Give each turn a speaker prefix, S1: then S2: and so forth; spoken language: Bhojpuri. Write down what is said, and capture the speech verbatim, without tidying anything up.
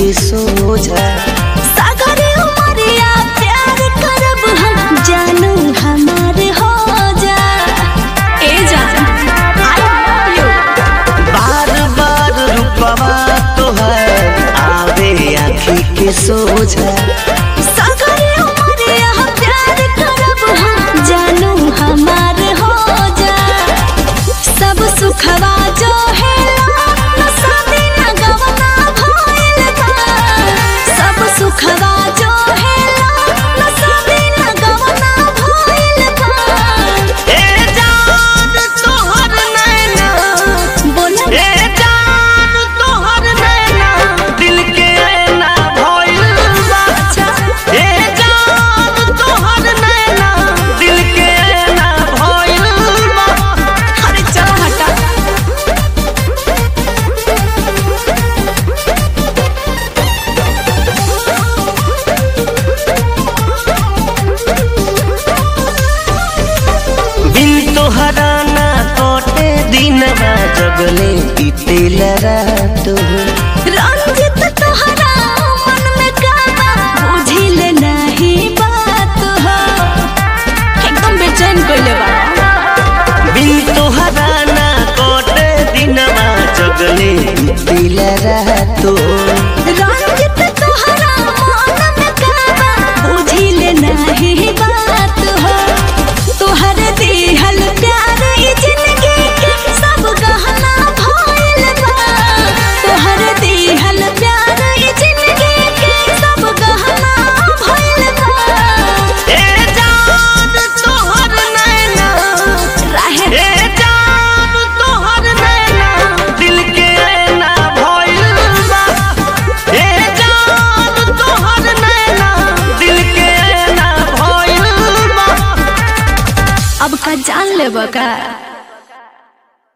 S1: के सोझा।
S2: सागरे उमरिया प्यार करब हम जानू हमार हो जा। ए जान आई लव यू।
S1: बार बार रूपवा तोहर आवे आँखी के सोझा।
S2: सागरे उमरिया प्यार करब हम जानू हमार हो जा। सब सुखवा जो है शादी न गवना भइल बा। सब सुखवा जो है शादी न गवना भइल बा।
S1: ए जान तोहर नैना
S2: बोला
S1: ए जान तोहर नैना दिल के ना भइल बा। ए जान तोहर नैना दिल के ना भइल बा।
S2: अरे चल हटा।
S1: बिन तोहरा ना कटे दिनवा जगले बीतेला रात हो।
S2: रंजित तोहरा मन में काबा बुझिल नहीं बात हो। एकदम बेचैन कइले बा।
S1: बिन तोहरा ना कटे दिनवा जगले बीतेला रात हो।
S2: रंजित तोहरा मन में काबा बुझिल नहीं बात हो। तोहर दिहल प्यार ई जिंदगी के सब गहना भइल बा। तोहर दिहल प्यार ई जिंदगी के सब गहना भइल बा।
S1: ए जान तोहर नैना
S2: राहे
S1: ए जान तोहर नैना दिल के ना भइल बा। ए जान तोहर नैना दिल के ना भइल बा।
S2: अब का जान लेबा का।